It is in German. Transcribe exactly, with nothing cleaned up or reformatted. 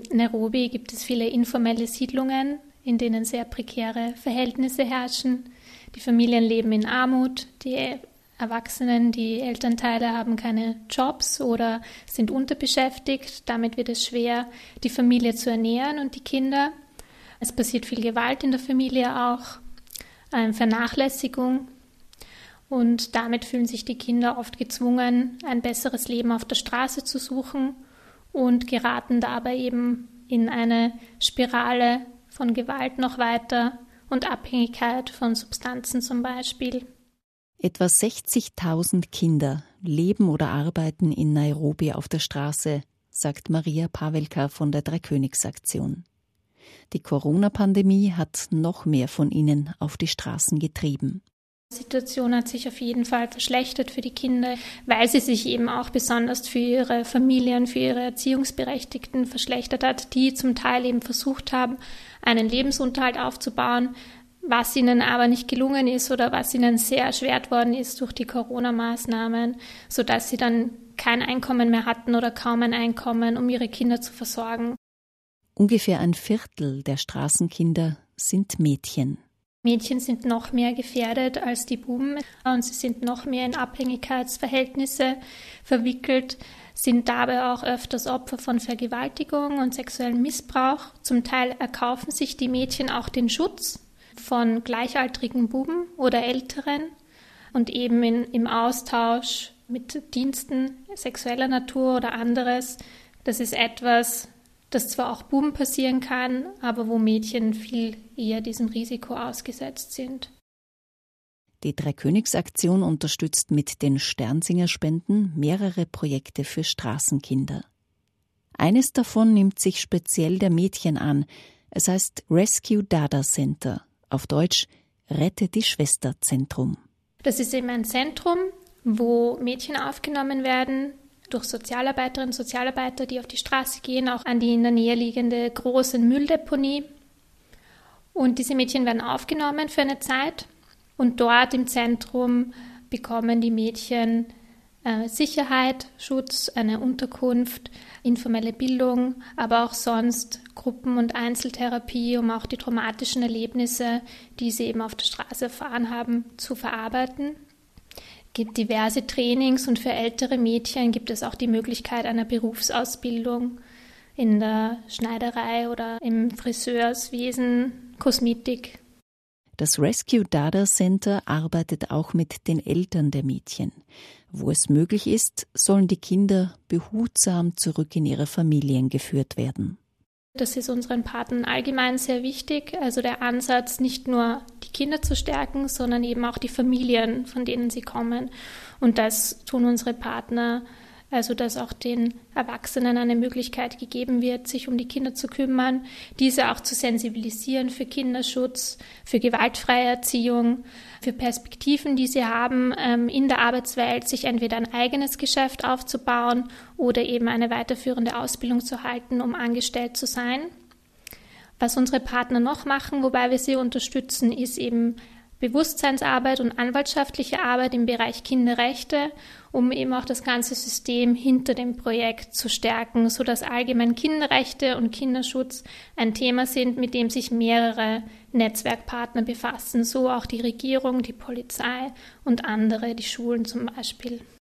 Nairobi gibt es viele informelle Siedlungen, in denen sehr prekäre Verhältnisse herrschen. Die Familien leben in Armut, die Erwachsenen, die Elternteile haben keine Jobs oder sind unterbeschäftigt. Damit wird es schwer, die Familie zu ernähren und die Kinder. Es passiert viel Gewalt in der Familie auch, äh, Vernachlässigung. Und damit fühlen sich die Kinder oft gezwungen, ein besseres Leben auf der Straße zu suchen und geraten dabei eben in eine Spirale von Gewalt noch weiter und Abhängigkeit von Substanzen zum Beispiel. Etwa sechzigtausend Kinder leben oder arbeiten in Nairobi auf der Straße, sagt Maria Pavelka von der Dreikönigsaktion. Die Corona-Pandemie hat noch mehr von ihnen auf die Straßen getrieben. Die Situation hat sich auf jeden Fall verschlechtert für die Kinder, weil sie sich eben auch besonders für ihre Familien, für ihre Erziehungsberechtigten verschlechtert hat, die zum Teil eben versucht haben, einen Lebensunterhalt aufzubauen, was ihnen aber nicht gelungen ist oder was ihnen sehr erschwert worden ist durch die Corona-Maßnahmen, sodass sie dann kein Einkommen mehr hatten oder kaum ein Einkommen, um ihre Kinder zu versorgen. Ungefähr ein Viertel der Straßenkinder sind Mädchen. Mädchen sind noch mehr gefährdet als die Buben und sie sind noch mehr in Abhängigkeitsverhältnisse verwickelt, sind dabei auch öfters Opfer von Vergewaltigung und sexuellem Missbrauch. Zum Teil erkaufen sich die Mädchen auch den Schutz von gleichaltrigen Buben oder Älteren und eben in, im Austausch mit Diensten sexueller Natur oder anderes. Das ist etwas, das zwar auch Buben passieren kann, aber wo Mädchen viel eher diesem Risiko ausgesetzt sind. Die Dreikönigsaktion unterstützt mit den Sternsinger-Spenden mehrere Projekte für Straßenkinder. Eines davon nimmt sich speziell der Mädchen an. Es heißt Rescue Dada Center, auf Deutsch Rette die Schwester Zentrum. Das ist eben ein Zentrum, wo Mädchen aufgenommen werden, durch Sozialarbeiterinnen und Sozialarbeiter, die auf die Straße gehen, auch an die in der Nähe liegende große Mülldeponie. Und diese Mädchen werden aufgenommen für eine Zeit. Und dort im Zentrum bekommen die Mädchen äh, Sicherheit, Schutz, eine Unterkunft, informelle Bildung, aber auch sonst Gruppen- und Einzeltherapie, um auch die traumatischen Erlebnisse, die sie eben auf der Straße erfahren haben, zu verarbeiten. Es gibt diverse Trainings und für ältere Mädchen gibt es auch die Möglichkeit einer Berufsausbildung in der Schneiderei oder im Friseurswesen, Kosmetik. Das Rescue Dada Center arbeitet auch mit den Eltern der Mädchen. Wo es möglich ist, sollen die Kinder behutsam zurück in ihre Familien geführt werden. Das ist unseren Partnern allgemein sehr wichtig. Also der Ansatz, nicht nur die Kinder zu stärken, sondern eben auch die Familien, von denen sie kommen. Und das tun unsere Partner, also dass auch den Erwachsenen eine Möglichkeit gegeben wird, sich um die Kinder zu kümmern, diese auch zu sensibilisieren für Kinderschutz, für gewaltfreie Erziehung, für Perspektiven, die sie haben, in der Arbeitswelt, sich entweder ein eigenes Geschäft aufzubauen oder eben eine weiterführende Ausbildung zu halten, um angestellt zu sein. Was unsere Partner noch machen, wobei wir sie unterstützen, ist eben Bewusstseinsarbeit und anwaltschaftliche Arbeit im Bereich Kinderrechte, um eben auch das ganze System hinter dem Projekt zu stärken, sodass allgemein Kinderrechte und Kinderschutz ein Thema sind, mit dem sich mehrere Netzwerkpartner befassen, so auch die Regierung, die Polizei und andere, die Schulen zum Beispiel.